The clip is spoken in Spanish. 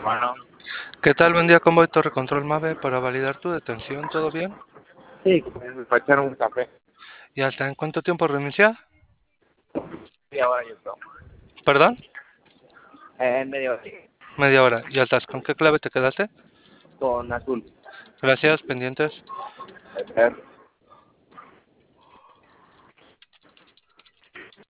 hermano. ¿Qué tal? Buen día, Convoy Torre Control Mave para validar tu detención. ¿Todo bien? Sí, para echar un café. ¿Y hasta en cuánto tiempo reinicia? Media hora yo creo. ¿Perdón? En media hora. Media hora. ¿Y altas con qué clave te quedaste? Con azul. Gracias, pendientes. A ver.